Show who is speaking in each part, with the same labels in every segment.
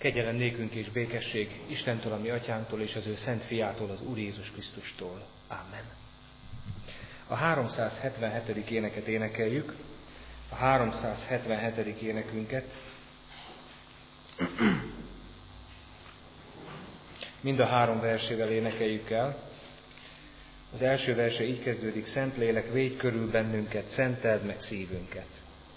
Speaker 1: Kegyelem nékünk és békesség Istentől, a mi atyánktól és az ő szent fiától, az Úr Jézus Krisztustól. Amen. A 377. éneket énekeljük, a 377. énekünket. Mind a 3 versével énekeljük el. Az első verse így kezdődik: Szentlélek, védj körül bennünket, szenteld meg szívünket.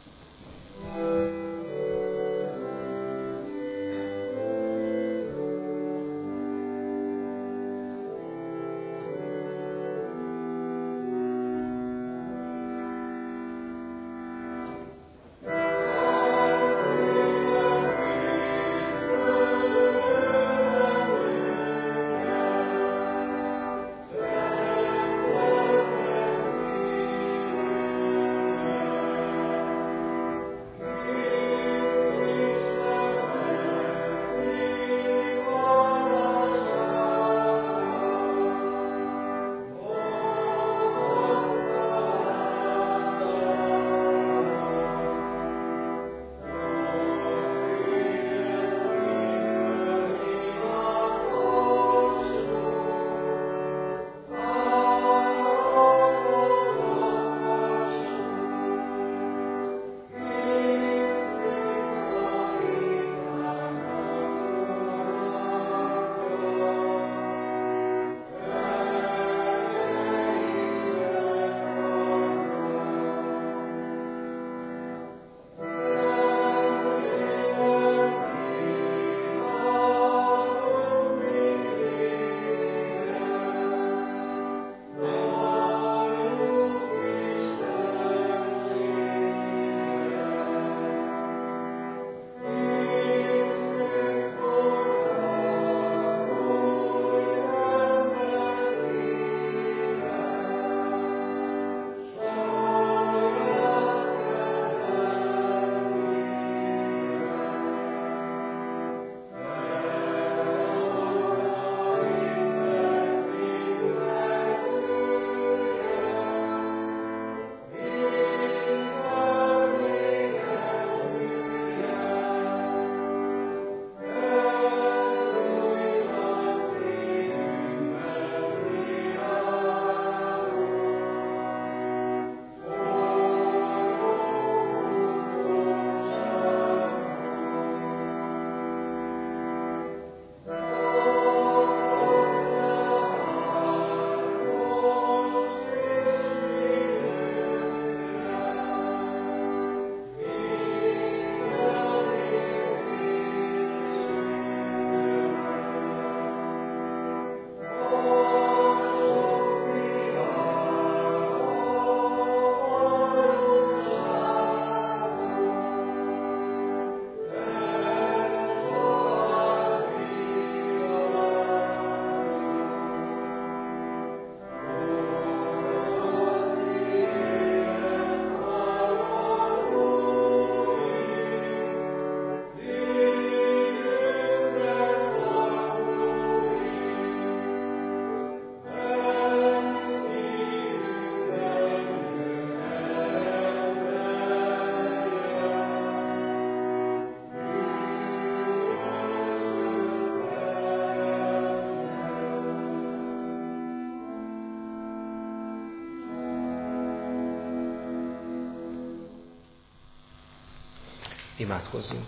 Speaker 1: Imádkozzunk.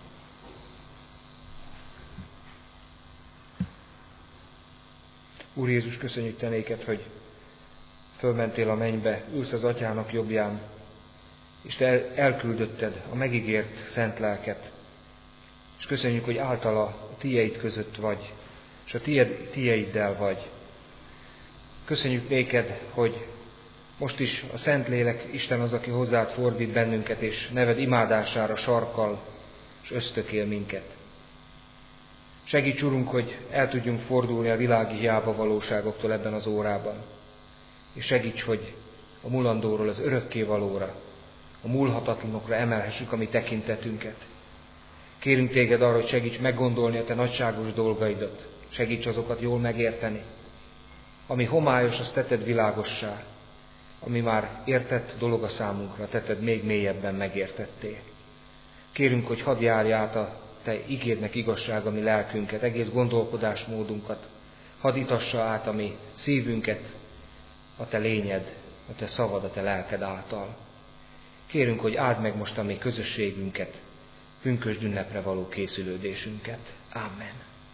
Speaker 1: Úr Jézus, köszönjük Te néked, hogy fölmentél a mennybe, ülsz az Atyának jobbján, és Te elküldötted a megígért szent lelket. És köszönjük, hogy általa a Tieid között vagy, és a Tieiddel vagy. Köszönjük néked, hogy most is a Szentlélek Isten az, aki hozzád fordít bennünket, és neved imádására sarkal, és ösztökél minket. Segíts, Urunk, hogy el tudjunk fordulni a világi hiába valóságoktól ebben az órában. És segíts, hogy a mulandóról az örökké valóra, a múlhatatlanokra emelhessük a mi tekintetünket. Kérünk Téged arra, hogy segíts meggondolni a Te nagyságos dolgaidat, segíts azokat jól megérteni. Ami homályos, azt tetted világossá, ami már értett dolog a számunkra, tetted még mélyebben megértetté. Kérünk, hogy hadd járj át a Te igédnek igazság a mi lelkünket, egész gondolkodásmódunkat. Hadd itassa át a mi szívünket a Te lényed, a Te szavad, a Te lelked által. Kérünk, hogy áld meg most a mi közösségünket, pünkösd ünnepre való készülődésünket. Amen.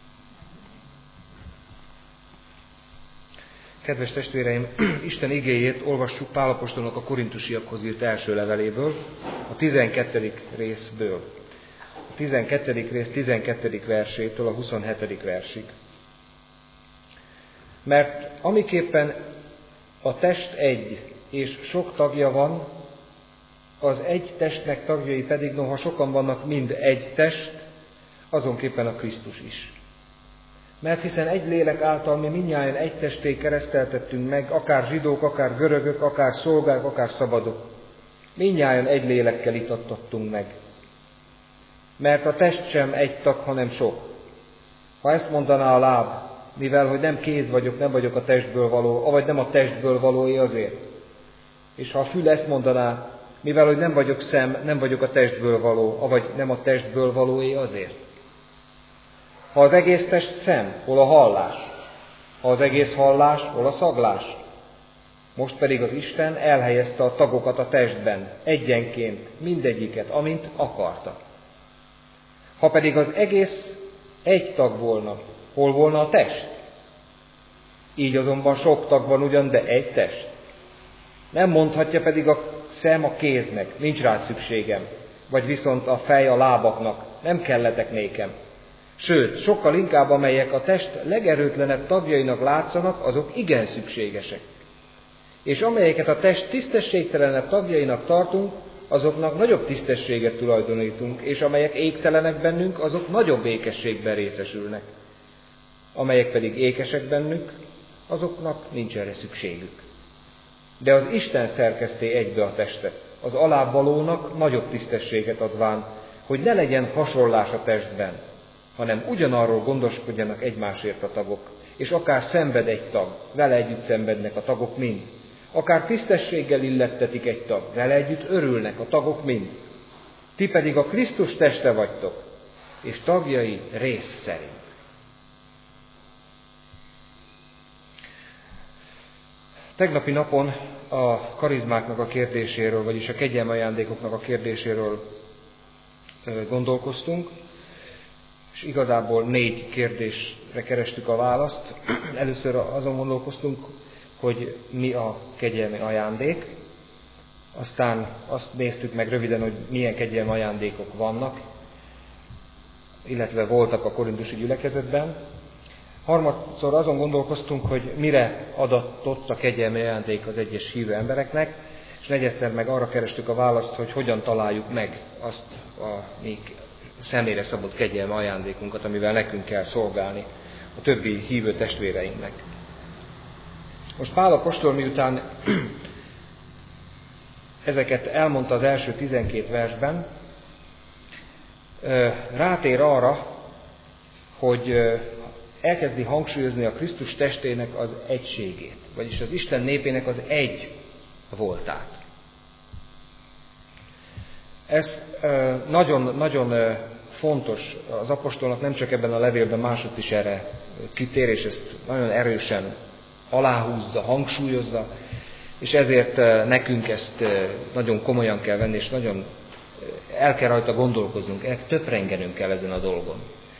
Speaker 1: Kedves testvéreim, Isten igéjét olvassuk Pál apostolnak a korintusiakhoz írt első leveléből, a 12. részből. A 12. rész 12. versétől a 27. versig. Mert amiképpen a test egy, és sok tagja van, az egy testnek tagjai pedig, noha sokan vannak, mind egy test, azonképpen a Krisztus is. Mert hiszen egy lélek által mi mindnyájan egy testé kereszteltettünk meg, akár zsidók, akár görögök, akár szolgák, akár szabadok. Mindnyájan egy lélekkel itattattunk meg. Mert a test sem egy tag, hanem sok. Ha ezt mondaná a láb, mivel hogy nem kéz vagyok, nem vagyok a testből való, avagy nem a testből valóé azért. És ha a fül ezt mondaná, mivel hogy nem vagyok szem, nem vagyok a testből való, avagy nem a testből valóé azért. Ha az egész test szem, hol a hallás? Ha az egész hallás, hol a szaglás? Most pedig az Isten elhelyezte a tagokat a testben, egyenként, mindegyiket, amint akarta. Ha pedig az egész egy tag volna, hol volna a test? Így azonban sok tag van ugyan, de egy test. Nem mondhatja pedig a szem a kéznek, nincs rád szükségem, vagy viszont a fej a lábaknak, nem kelletek nékem. Sőt, sokkal inkább amelyek a test legerőtlenebb tagjainak látszanak, azok igen szükségesek. És amelyeket a test tisztességtelenebb tagjainak tartunk, azoknak nagyobb tisztességet tulajdonítunk, és amelyek égtelenek bennünk, azok nagyobb ékességben részesülnek. Amelyek pedig ékesek bennük, azoknak nincs erre szükségük. De az Isten szerkeszté egybe a testet, az alábbvalónak nagyobb tisztességet adván, hogy ne legyen hasonlás a testben, hanem ugyanarról gondoskodjanak egymásért a tagok, és akár szenved egy tag, vele együtt szenvednek a tagok mind. Akár tisztességgel illettetik egy tag, vele együtt örülnek a tagok mind. Ti pedig a Krisztus teste vagytok, és tagjai rész szerint. Tegnapi napon a karizmáknak a kérdéséről, vagyis a kegyelmi ajándékoknak a kérdéséről gondolkoztunk, és igazából 4 kérdésre kerestük a választ. Először azon gondolkoztunk, hogy mi a kegyelmi ajándék, aztán azt néztük meg röviden, hogy milyen kegyelmi ajándékok vannak, illetve voltak a korintusi gyülekezetben. Harmadszor azon gondolkoztunk, hogy mire adatott a kegyelmi ajándék az egyes hívő embereknek, és negyedszer meg arra kerestük a választ, hogy hogyan találjuk meg azt a mi személyre szabott kegyelmi ajándékunkat, amivel nekünk kell szolgálni a többi hívő testvéreinknek. Most Pál apostol, miután ezeket elmondta az első 12 versben, rátér arra, hogy elkezdi hangsúlyozni a Krisztus testének az egységét, vagyis az Isten népének az egy voltát. Ez nagyon fontos, az apostolnak nem csak ebben a levélben, másutt is erre kitér, és ezt nagyon erősen aláhúzza, hangsúlyozza, és ezért nekünk ezt nagyon komolyan kell venni, és nagyon el kell rajta gondolkoznunk, töprengenünk kell ezen a dolgon.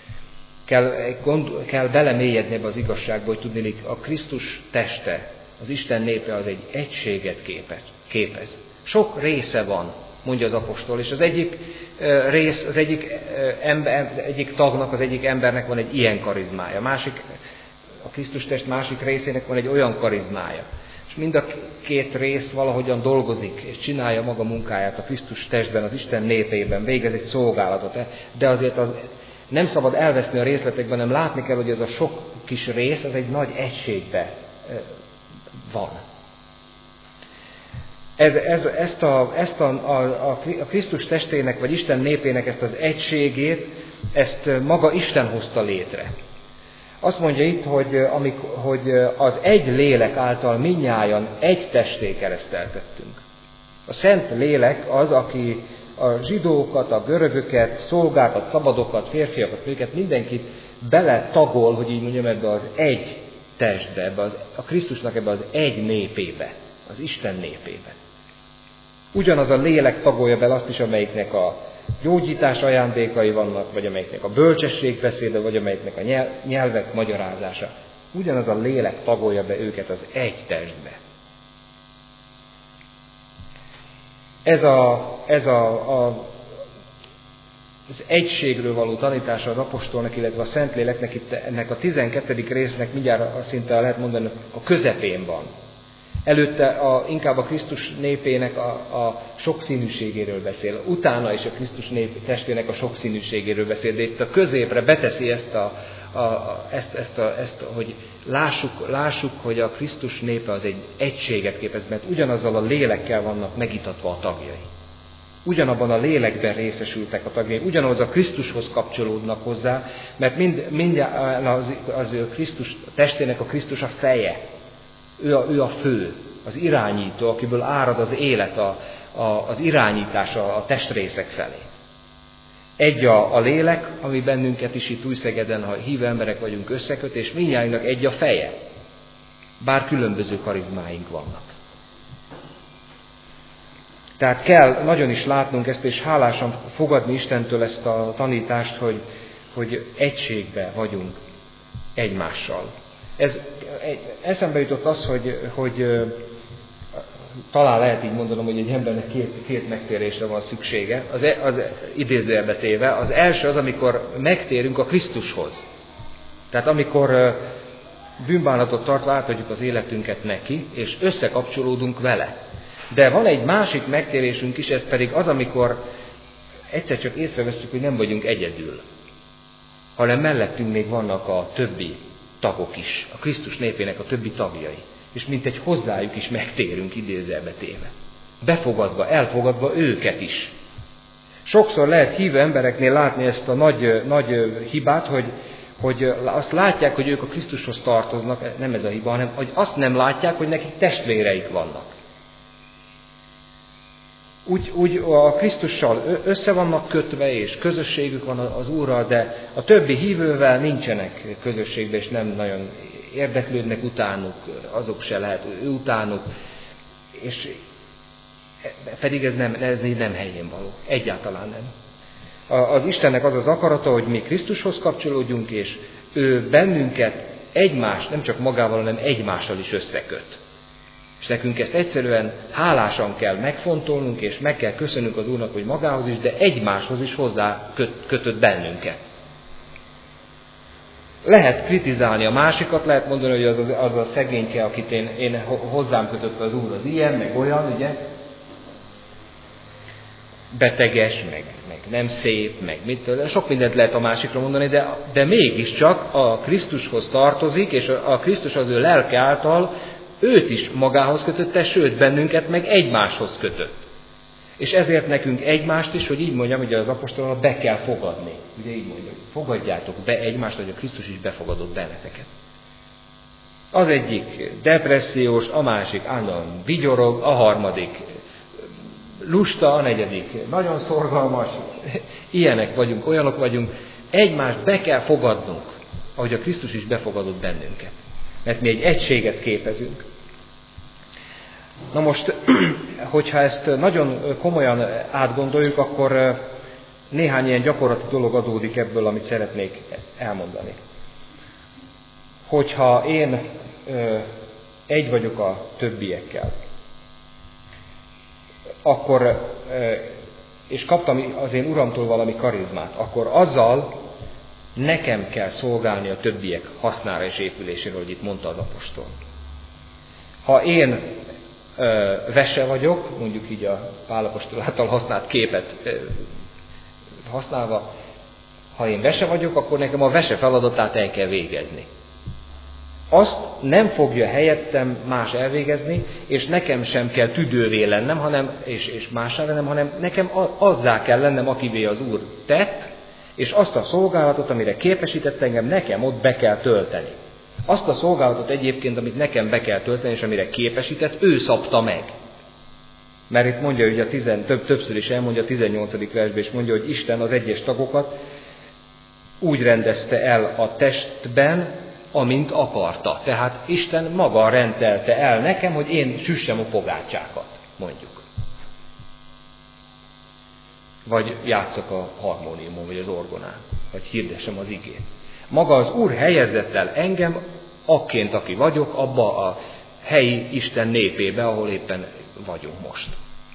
Speaker 1: Kell belemélyedni ebbe az igazságba, hogy tudni, a Krisztus teste, az Isten népe az egy egységet képez. Sok része van, mondja az apostol, és az egyik rész, az egyik tagnak, az egyik embernek van egy ilyen karizmája, a Krisztus test másik részének van egy olyan karizmája. És mind a 2 rész valahogyan dolgozik, és csinálja maga munkáját a Krisztus testben, az Isten népében, végez egy szolgálatot. De azért nem szabad elveszni a részletekben, hanem látni kell, hogy ez a sok kis rész, az egy nagy egységben van. A Krisztus testének, vagy Isten népének ezt az egységét, ezt maga Isten hozta létre. Azt mondja itt, hogy az egy lélek által mindnyájan egy testé kereszteltettünk. A Szent Lélek az, aki a zsidókat, a görögöket, szolgákat, szabadokat, férfiakat, nőket, mindenkit bele tagol, hogy így mondjam, ebbe az egy testbe, a Krisztusnak ebbe az egy népébe, az Isten népébe. Ugyanaz a lélek tagolja bele azt is, amelyiknek a gyógyítás ajándékai vannak, vagy amelyiknek a bölcsesség beszéde, vagy amelyiknek a nyelvek magyarázása. Ugyanaz a lélek tagolja be őket az egy testbe. Az egységről való tanítása az apostolnak, illetve a Szentléleknek itt ennek a 12. résznek mindjárt szinte lehet mondani, a közepén van. Előtte inkább a Krisztus népének a sokszínűségéről beszél, utána is a Krisztus nép testének a sokszínűségéről beszél, de itt a középre beteszi ezt, hogy lássuk, hogy a Krisztus népe az egy egységet képez, mert ugyanazzal a lélekkel vannak megitatva a tagjai. Ugyanabban a lélekben részesültek a tagjai, ugyanaz a Krisztushoz kapcsolódnak hozzá, mert mindjárt az Krisztus testének a Krisztus a feje. Ő a fő, az irányító, akiből árad az élet, az irányítása a testrészek felé. Egy a lélek, ami bennünket is itt Újszegeden, ha hívő emberek vagyunk, összeköt, és mindnyájunknak egy a feje, bár különböző karizmáink vannak. Tehát kell nagyon is látnunk ezt, és hálásan fogadni Istentől ezt a tanítást, hogy egységben vagyunk egymással. Eszembe jutott az, hogy talán lehet így mondanom, hogy egy embernek két megtérésre van szüksége, az idézőjelbe téve. Az első az, amikor megtérünk a Krisztushoz. Tehát amikor bűnbánatot tartva átadjuk az életünket neki, és összekapcsolódunk vele. De van egy másik megtérésünk is, ez pedig az, amikor egyszer csak észreveszünk, hogy nem vagyunk egyedül, hanem mellettünk még vannak a többi tagok is, a Krisztus népének a többi tagjai. És mintegy hozzájuk is megtérünk, idézőjelbe téve. Befogadva, elfogadva őket is. Sokszor lehet hívő embereknél látni ezt a nagy hibát, hogy azt látják, hogy ők a Krisztushoz tartoznak, nem ez a hiba, hanem hogy azt nem látják, hogy nekik testvéreik vannak. Úgy a Krisztussal össze vannak kötve, és közösségük van az Úrral, de a többi hívővel nincsenek közösségben, és nem nagyon érdeklődnek utánuk, azok se lehet ő utánuk, és pedig ez nem helyén való. Egyáltalán nem. Az Istennek az az akarata, hogy mi Krisztushoz kapcsolódjunk, és ő bennünket nem csak magával, hanem egymással is összeköt. És nekünk ezt egyszerűen hálásan kell megfontolnunk, és meg kell köszönnünk az Úrnak, hogy magához is, de egymáshoz is hozzá kötött bennünket. Lehet kritizálni a másikat, lehet mondani, hogy az a szegényke, akit én hozzám kötött az Úr, az ilyen, meg olyan, ugye? Beteges, meg nem szép, meg mitől. Sok mindent lehet a másikra mondani, de mégiscsak a Krisztushoz tartozik, és a Krisztus az ő lelke által őt is magához kötötte, sőt bennünket meg egymáshoz kötött. És ezért nekünk egymást is, hogy így mondjam, ugye az apostolnak be kell fogadni. Ugye így mondjuk, fogadjátok be egymást, hogy a Krisztus is befogadott benneteket. Az egyik depressziós, a másik állandóan vigyorog, a harmadik lusta, a negyedik nagyon szorgalmas. Ilyenek vagyunk, olyanok vagyunk. Egymást be kell fogadnunk, ahogy a Krisztus is befogadott bennünket. Mert mi egy egységet képezünk. Na most, hogyha ezt nagyon komolyan átgondoljuk, akkor néhány ilyen gyakorlati dolog adódik ebből, amit szeretnék elmondani. Hogyha én egy vagyok a többiekkel, akkor, és kaptam az én Uramtól valami karizmát, akkor azzal nekem kell szolgálni a többiek hasznára és épüléséről, hogy itt mondta az apostol. Ha én vese vagyok, mondjuk így a Pál apostol által használt képet használva, ha én vese vagyok, akkor nekem a vese feladatát el kell végezni. Azt nem fogja helyettem más elvégezni, és nekem sem kell tüdővé lennem, és mássá lennem, hanem nekem azzá kell lennem, akivé az Úr tett, és azt a szolgálatot, amire képesített engem, nekem ott be kell tölteni. Azt a szolgálatot egyébként, amit nekem be kell tölteni, és amire képesített, ő szabta meg. Mert itt mondja, hogy többször is elmondja a 18. versben, és mondja, hogy Isten az egyes tagokat úgy rendezte el a testben, amint akarta. Tehát Isten maga rendelte el nekem, hogy én süssem a pogácsákat, mondjuk. Vagy játszok a harmóniumon, vagy az orgonán, vagy hirdessem az igét. Maga az Úr helyezett el engem, akként, aki vagyok, abba a helyi Isten népébe, ahol éppen vagyunk most.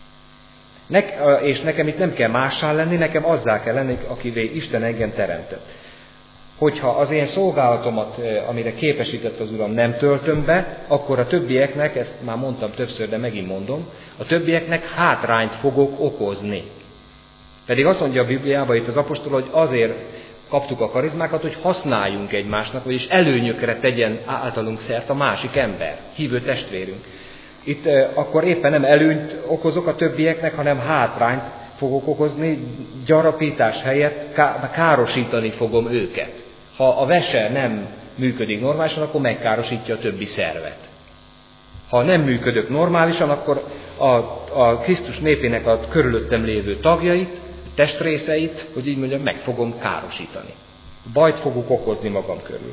Speaker 1: És nekem itt nem kell mássá lenni, nekem azzá kell lenni, akivé Isten engem teremtett. Hogyha az én szolgálatomat, amire képesített az Uram, nem töltöm be, akkor a többieknek, ezt már mondtam többször, de megint mondom, a többieknek hátrányt fogok okozni. Pedig azt mondja a Bibliában itt az apostol, hogy azért kaptuk a karizmákat, hogy használjunk egymásnak, vagyis előnyökre tegyen általunk szert a másik ember, hívő testvérünk. Itt akkor éppen nem előnyt okozok a többieknek, hanem hátrányt fogok okozni, gyarapítás helyett károsítani fogom őket. Ha a vese nem működik normálisan, akkor megkárosítja a többi szervet. Ha nem működök normálisan, akkor a Krisztus népének a körülöttem lévő tagjait, testrészeit, hogy így mondjam, meg fogom károsítani. Bajt fogok okozni magam körül.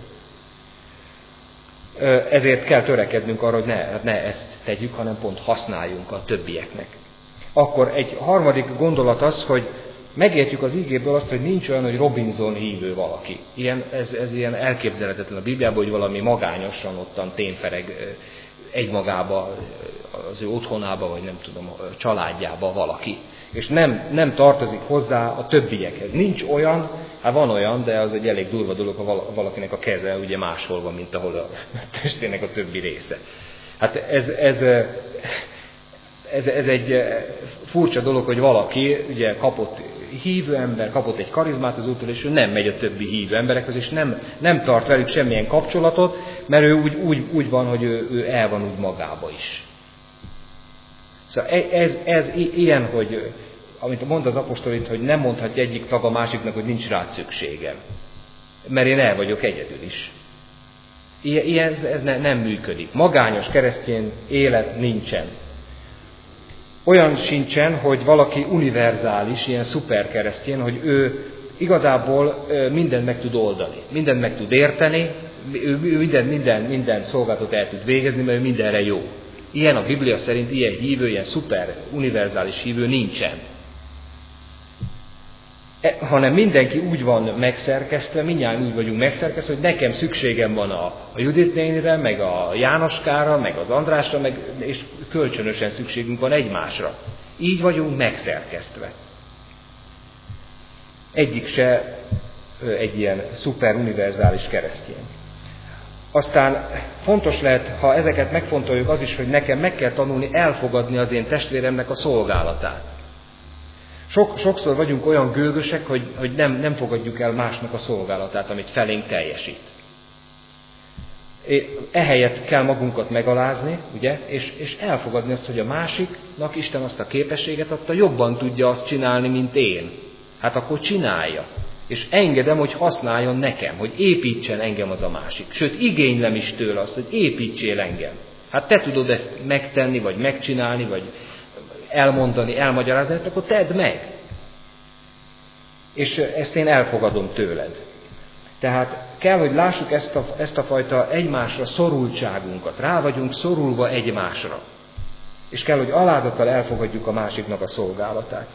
Speaker 1: Ezért kell törekednünk arra, hogy ne ezt tegyük, hanem pont használjunk a többieknek. Akkor egy harmadik gondolat az, hogy megértjük az ígéből azt, hogy nincs olyan, hogy Robinson hívő valaki. Ez ilyen elképzelhetetlen a Bibliában, hogy valami magányosan ottan tényfereg egymagába, az ő otthonába, vagy nem tudom, a családjába valaki. És nem tartozik hozzá a többiekhez. Nincs olyan, hát van olyan, de az egy elég durva dolog, ha valakinek a keze ugye máshol van, mint ahol a testének a többi része. Hát ez egy furcsa dolog, hogy valaki ugye kapott hívő ember, kapott egy karizmát az Úrtól, és ő nem megy a többi hívő emberekhez, és nem tart velük semmilyen kapcsolatot, mert ő úgy van, hogy ő el van úgy magába is. Szóval ez ilyen, hogy amit mond az apostol itt, hogy nem mondhatja egyik tag a másiknak, hogy nincs rá szükségem. Mert én el vagyok egyedül is. Ez nem működik. Magányos keresztény élet nincsen. Olyan sincsen, hogy valaki univerzális, ilyen szuperkeresztény, hogy ő igazából mindent meg tud oldani, mindent meg tud érteni, minden szolgálatot el tud végezni, mert ő mindenre jó. Ilyen a Biblia szerint, ilyen hívő, ilyen szuper univerzális hívő nincsen. Hanem mindenki úgy van megszerkesztve, mindjárt úgy vagyunk megszerkesztve, hogy nekem szükségem van a Judit nénire, meg a Jánoskára, meg az Andrásra, és kölcsönösen szükségünk van egymásra. Így vagyunk megszerkesztve. Egyik se egy ilyen szuper univerzális keresztény. Aztán fontos lehet, ha ezeket megfontoljuk, az is, hogy nekem meg kell tanulni elfogadni az én testvéremnek a szolgálatát. Sokszor vagyunk olyan gőgösek, hogy nem fogadjuk el másnak a szolgálatát, amit felénk teljesít. Ehelyett kell magunkat megalázni, ugye, és elfogadni azt, hogy a másiknak Isten azt a képességet adta, jobban tudja azt csinálni, mint én. Hát akkor csinálja. És engedem, hogy használjon nekem, hogy építsen engem az a másik. Sőt, igénylem is tőle azt, hogy építsél engem. Hát te tudod ezt megtenni, vagy megcsinálni, vagy elmondani, elmagyarázni, akkor tedd meg. És ezt én elfogadom tőled. Tehát kell, hogy lássuk ezt a fajta egymásra szorultságunkat. Rá vagyunk szorulva egymásra. És kell, hogy alázattal elfogadjuk a másiknak a szolgálatát.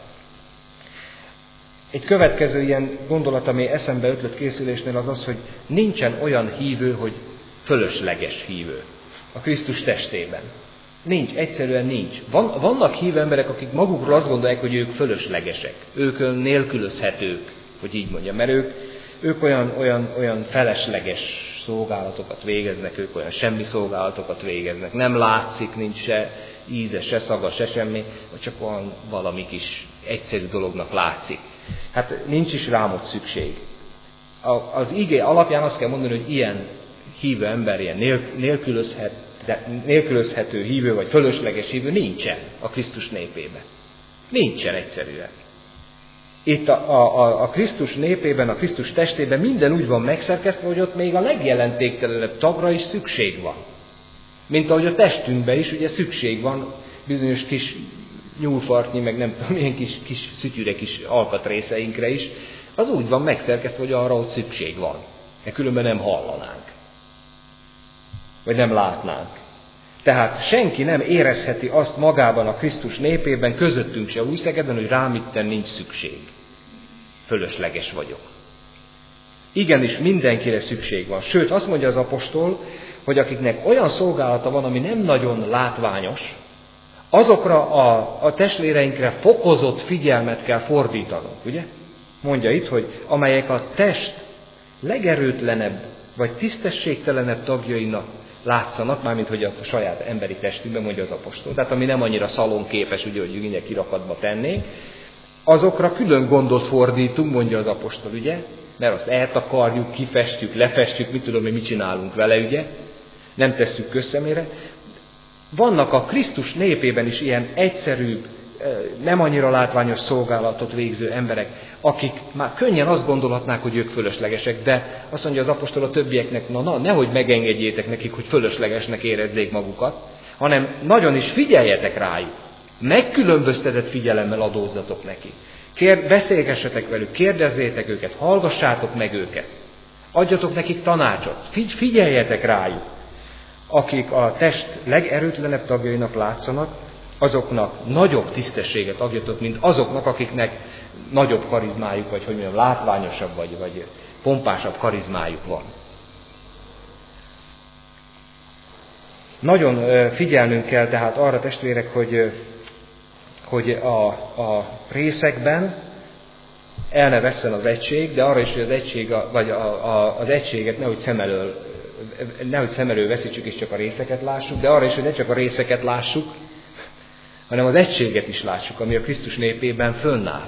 Speaker 1: Egy következő ilyen gondolat, ami eszembe ötlött készülésnél, az az, hogy nincsen olyan hívő, hogy fölösleges hívő a Krisztus testében. Nincs, egyszerűen nincs. Vannak hívő emberek, akik magukról azt gondolják, hogy ők fölöslegesek, ők nélkülözhetők, hogy így mondjam, mert ők olyan felesleges szolgálatokat végeznek, ők olyan semmi szolgálatokat végeznek, nem látszik, nincs se íze, se szaga, se semmi, vagy csak valami kis egyszerű dolognak látszik. Hát nincs is rám ott szükség. Az igé alapján azt kell mondani, hogy ilyen hívő ember, ilyen nélkülözhető hívő, vagy fölösleges hívő nincsen a Krisztus népében. Nincsen egyszerűen. Itt a Krisztus népében, a Krisztus testében minden úgy van megszerkesztve, hogy ott még a legjelentéktelenebb tagra is szükség van. Mint ahogy a testünkben is ugye szükség van bizonyos kis nyúlfartnyi, meg nem tudom, ilyen kis szütyűre kis alkatrészeinkre is, az úgy van megszerkesztve, hogy arra ott szükség van. De különben nem hallanánk. Vagy nem látnánk. Tehát senki nem érezheti azt magában a Krisztus népében, közöttünk se Újszegeden, hogy rám itten nincs szükség. Fölösleges vagyok. Igenis mindenkire szükség van. Sőt, azt mondja az apostol, hogy akiknek olyan szolgálata van, ami nem nagyon látványos, azokra a testvéreinkre fokozott figyelmet kell fordítanunk, ugye? Mondja itt, hogy amelyek a test legerőtlenebb, vagy tisztességtelenebb tagjainak látszanak, mármint hogy a saját emberi testünkben, mondja az apostol. Tehát ami nem annyira szalonképes, ugye, hogy minden kirakatba tennénk, azokra külön gondot fordítunk, mondja az apostol, ugye? Mert azt eltakarjuk, kifestjük, lefestjük, mit tudom, hogy mit csinálunk vele, ugye? Nem tesszük közszemére. Vannak a Krisztus népében is ilyen egyszerűbb, nem annyira látványos szolgálatot végző emberek, akik már könnyen azt gondolhatnák, hogy ők fölöslegesek, de azt mondja az apostol a többieknek, nehogy megengedjétek nekik, hogy fölöslegesnek érezzék magukat, hanem nagyon is figyeljetek rájuk. Megkülönböztetett figyelemmel adózzatok neki. Beszélgessetek velük, kérdezzétek őket, hallgassátok meg őket. Adjatok nekik tanácsot, figyeljetek rájuk. Akik a test legerőtlenebb tagjainak látszanak, azoknak nagyobb tisztességet adjatok, mint azoknak, akiknek nagyobb karizmájuk, vagy hogy mondjam, látványosabb, vagy pompásabb karizmájuk van. Nagyon figyelnünk kell tehát arra, testvérek, hogy a részekben el ne vesszen az egység, de arra is, hogy az egység, vagy az egységet nehogy szem elől veszítsük és csak a részeket lássuk, de arra is, hogy ne csak a részeket lássuk, hanem az egységet is lássuk, ami a Krisztus népében fönnáll.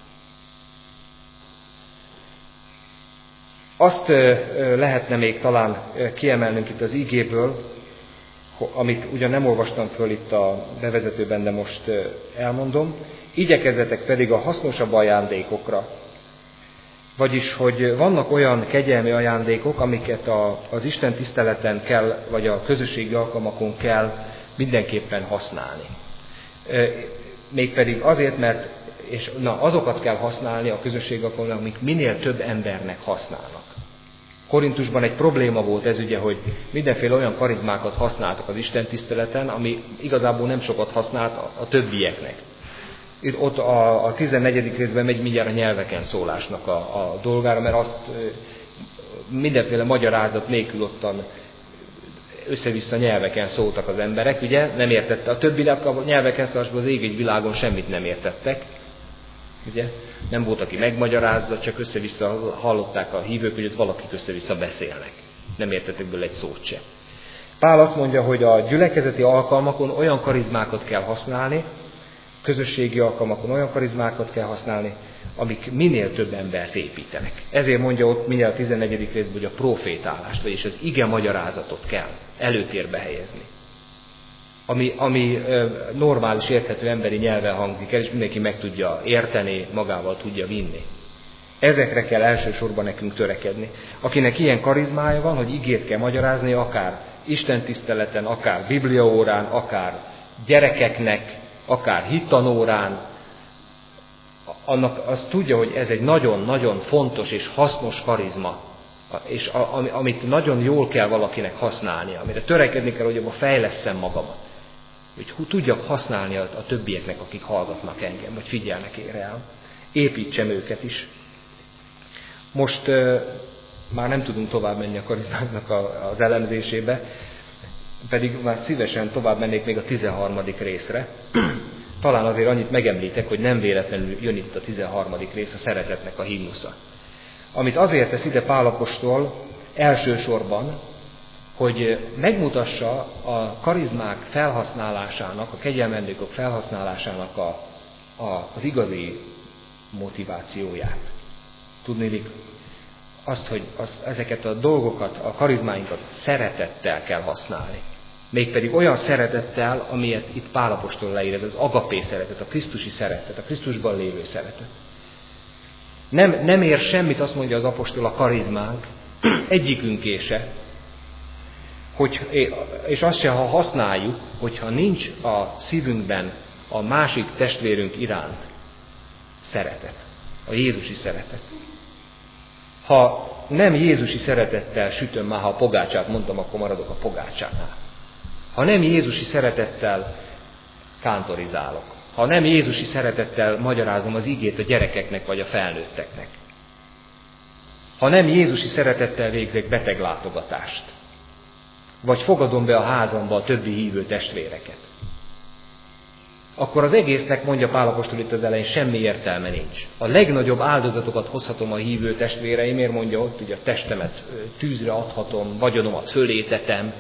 Speaker 1: Azt lehetne még talán kiemelnünk itt az igéből, amit ugyan nem olvastam föl itt a bevezetőben, de most elmondom. Igyekezzetek pedig a hasznosabb ajándékokra. Vagyis, hogy vannak olyan kegyelmi ajándékok, amiket az Isten tiszteleten kell, vagy a közösségi alkalmakon kell mindenképpen használni. Mégpedig azért, mert azokat kell használni a közösségi alkalmakon, amik minél több embernek használnak. Korintusban egy probléma volt ez ugye, hogy mindenféle olyan karizmákat használtak az Isten tiszteleten, ami igazából nem sokat használt a többieknek. Itt ott a 14. részben megy mindjárt a nyelveken szólásnak a dolgára, mert azt mindenféle magyarázat nélkül ottan össze-vissza nyelveken szóltak az emberek, ugye, nem értette. A többinek a nyelveken szólásban az ég egy világon semmit nem értettek, ugye, nem volt, aki megmagyarázza, csak össze-vissza hallották a hívők, hogy ott valakik össze-vissza beszélnek. Nem értettek belőle egy szót se. Pál azt mondja, hogy a gyülekezeti alkalmakon olyan karizmákat kell használni, közösségi alkalmakon olyan karizmákat kell használni, amik minél több embert építenek. Ezért mondja ott mindjárt a 14. részben, hogy a profétálást, vagyis az ige magyarázatot kell előtérbe helyezni. Ami normális, érthető emberi nyelven hangzik el, és mindenki meg tudja érteni, magával tudja vinni. Ezekre kell elsősorban nekünk törekedni. Akinek ilyen karizmája van, hogy igét kell magyarázni, akár istentiszteleten, akár bibliaórán, akár gyerekeknek, akár hittanórán, annak azt tudja, hogy ez egy nagyon-nagyon fontos és hasznos karizma, és amit nagyon jól kell valakinek használnia, amire törekedni kell, hogy abba fejlesszem magamat, hogy tudjak használni a többieknek, akik hallgatnak engem, vagy figyelnek én rám. Építsem őket is. Most már nem tudunk tovább menni a karizmáknak az elemzésébe, pedig már szívesen tovább mennék még a 13. részre. Talán azért annyit megemlítek, hogy nem véletlenül jön itt a 13. rész, a szeretetnek a himnusza. Amit azért tesz ide Pál apostol elsősorban, hogy megmutassa a karizmák felhasználásának, a kegyelmendőkök felhasználásának az igazi motivációját. Tudniillik azt, hogy ezeket a dolgokat, a karizmáinkat szeretettel kell használni. Mégpedig olyan szeretettel, amilyet itt Pál apostol leír, ez az agapé szeretet, a krisztusi szeretet, a Krisztusban lévő szeretet. Nem ér semmit, azt mondja az apostol, a karizmánk, egyikünké se, és azt se, ha használjuk, hogyha nincs a szívünkben a másik testvérünk iránt szeretet, a jézusi szeretet. Ha nem jézusi szeretettel sütöm, már ha a pogácsát mondtam, akkor maradok a pogácsánál. Ha nem jézusi szeretettel kántorizálok, ha nem jézusi szeretettel magyarázom az igét a gyerekeknek vagy a felnőtteknek, ha nem jézusi szeretettel végzek beteglátogatást, vagy fogadom be a házamba a többi hívő testvéreket, akkor az egésznek, mondja Pál apostol itt az elején, semmi értelme nincs. A legnagyobb áldozatokat hozhatom a hívő testvéreimért, mondja ott, hogy a testemet tűzre adhatom, vagyonomat fölétetem.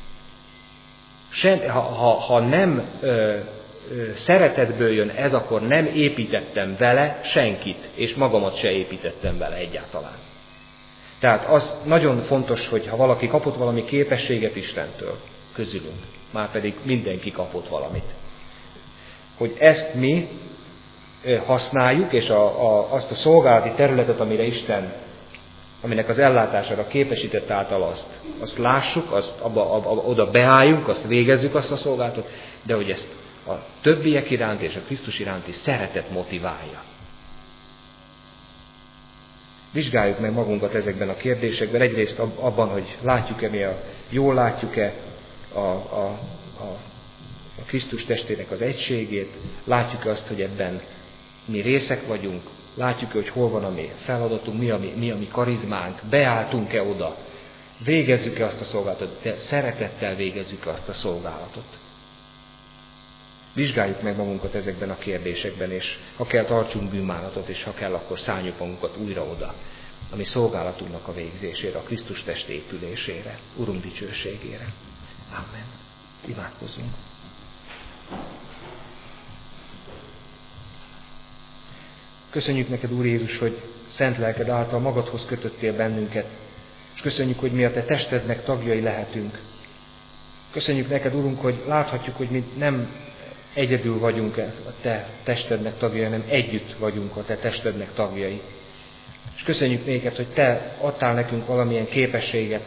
Speaker 1: Ha nem szeretetből jön ez, akkor nem építettem vele senkit, és magamat se építettem vele egyáltalán. Tehát az nagyon fontos, hogy ha valaki kapott valami képességet Istentől közülünk, már pedig mindenki kapott valamit, hogy ezt mi használjuk, és azt a szolgálati területet, amire Isten, aminek az ellátására képesített által azt lássuk, oda beálljunk, azt végezzük azt a szolgálatot, de hogy ezt a többiek iránt és a Krisztus iránti szeretet motiválja. Vizsgáljuk meg magunkat ezekben a kérdésekben, egyrészt abban, hogy látjuk-e jól látjuk-e a Krisztus testének az egységét, látjuk-e azt, hogy ebben mi részek vagyunk, látjuk-e, hogy hol van a mi feladatunk, mi a mi karizmánk, beálltunk-e oda, végezzük-e azt a szolgálatot, de szeretettel végezzük-e azt a szolgálatot. Vizsgáljuk meg magunkat ezekben a kérdésekben, és ha kell, tartsunk bűnbánatot, és ha kell, akkor szálljuk magunkat újra oda, a mi szolgálatunknak a végzésére, a Krisztus test épülésére, Urunk dicsőségére. Amen. Imádkozzunk. Köszönjük neked, Úr Jézus, hogy szent lelked által magadhoz kötöttél bennünket, és köszönjük, hogy mi a te testednek tagjai lehetünk. Köszönjük neked, Urunk, hogy láthatjuk, hogy mi nem egyedül vagyunk a te testednek tagjai, hanem együtt vagyunk a te testednek tagjai. És köszönjük néked, hogy te adtál nekünk valamilyen képességet,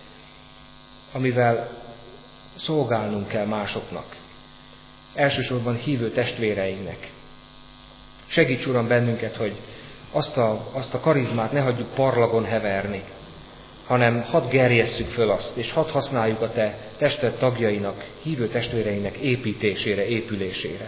Speaker 1: amivel szolgálnunk kell másoknak. Elsősorban hívő testvéreinknek. Segíts, Uram, bennünket, hogy azt a karizmát ne hagyjuk parlagon heverni, hanem hadd gerjesszük föl azt, és hadd használjuk a te tested tagjainak, hívő testvéreinek építésére, épülésére.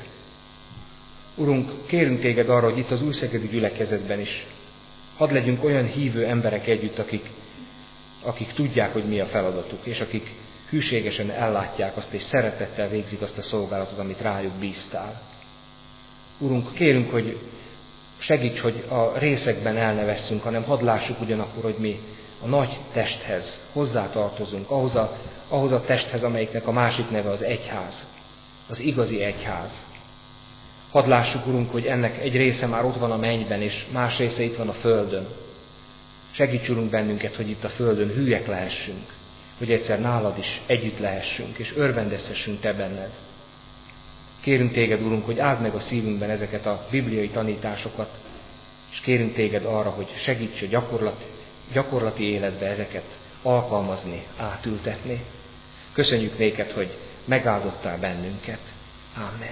Speaker 1: Urunk, kérünk téged arra, hogy itt az újszegedi gyülekezetben is hadd legyünk olyan hívő emberek együtt, akik tudják, hogy mi a feladatuk, és akik hűségesen ellátják azt, és szeretettel végzik azt a szolgálatot, amit rájuk bíztál. Urunk, kérünk, hogy segíts, hogy a részekben el ne vesszünk, hanem hadd lássuk ugyanakkor, hogy mi a nagy testhez hozzátartozunk, ahhoz a testhez, amelyiknek a másik neve az egyház, az igazi egyház. Hadd lássuk, Urunk, hogy ennek egy része már ott van a mennyben, és más része itt van a földön. Segíts, Urunk, bennünket, hogy itt a földön hűek lehessünk, hogy egyszer nálad is együtt lehessünk, és örvendezhessünk te benned. Kérünk téged, Urunk, hogy áld meg a szívünkben ezeket a bibliai tanításokat, és kérünk téged arra, hogy segíts a gyakorlati életbe ezeket alkalmazni, átültetni. Köszönjük néked, hogy megáldottál bennünket. Amen.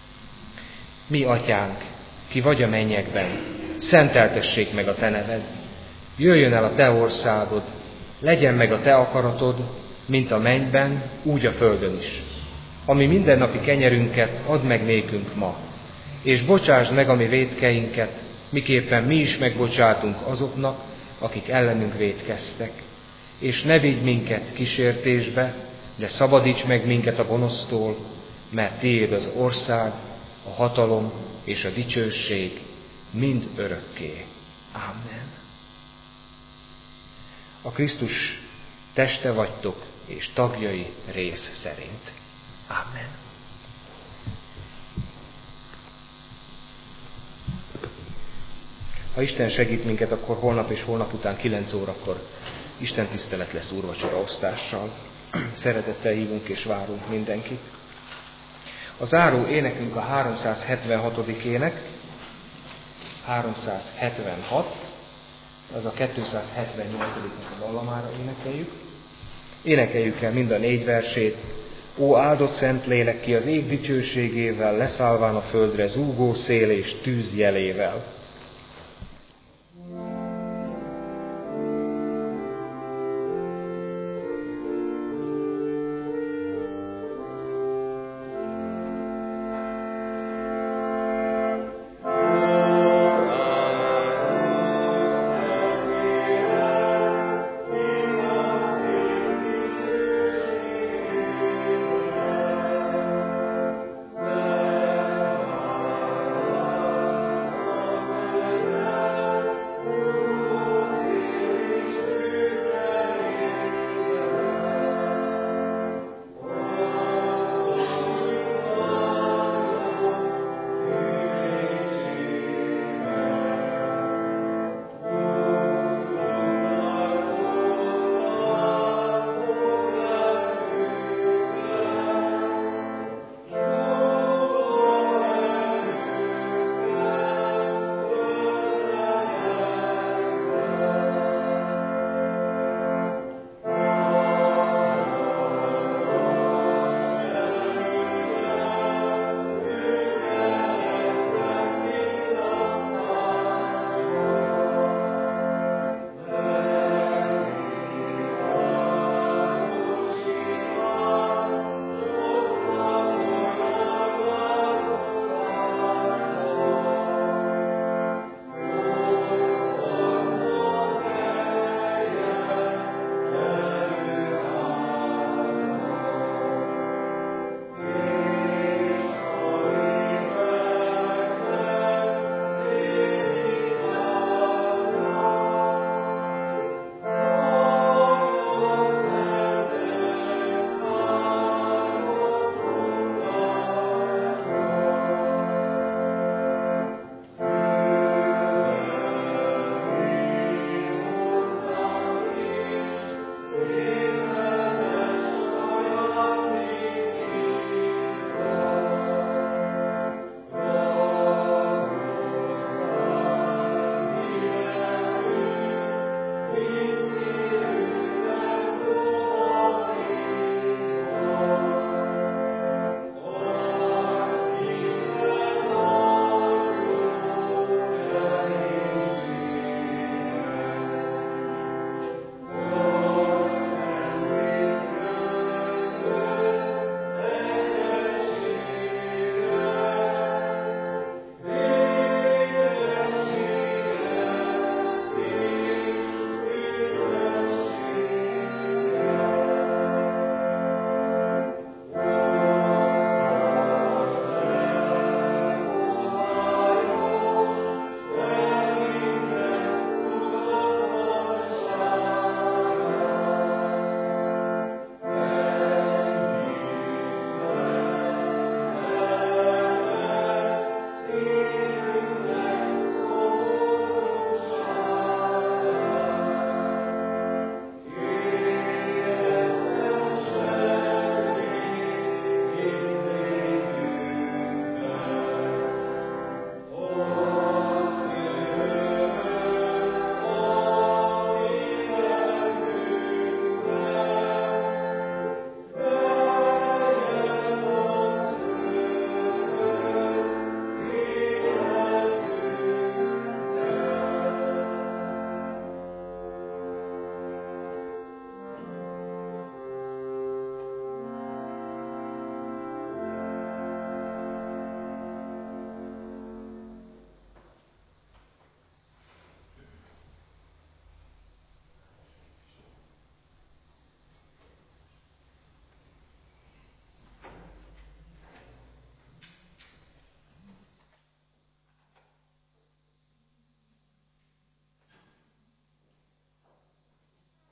Speaker 1: Mi atyánk, ki vagy a mennyekben, szenteltessék meg a te neved. Jöjjön el a te országod, legyen meg a te akaratod, mint a mennyben, úgy a földön is. Ami mindennapi kenyerünket add meg nékünk ma, és bocsásd meg a mi vétkeinket, miképpen mi is megbocsátunk azoknak, akik ellenünk vétkeztek. És ne vigy minket kísértésbe, de szabadíts meg minket a gonosztól, mert tiéd az ország, a hatalom és a dicsőség mind örökké. Amen. A Krisztus teste vagytok, és tagjai rész szerint. Amen. Ha Isten segít minket, akkor holnap és holnap után 9 órakor Isten tisztelet lesz úrvacsora osztással. Szeretettel hívunk és várunk mindenkit. A záró énekünk a 376. ének, 376, az a 278. dallamára énekeljük. Énekeljük el mind a 4 versét, Ó áldott szent lélek, ki az ég dicsőségével leszállván a földre zúgó szél és tűz jelével.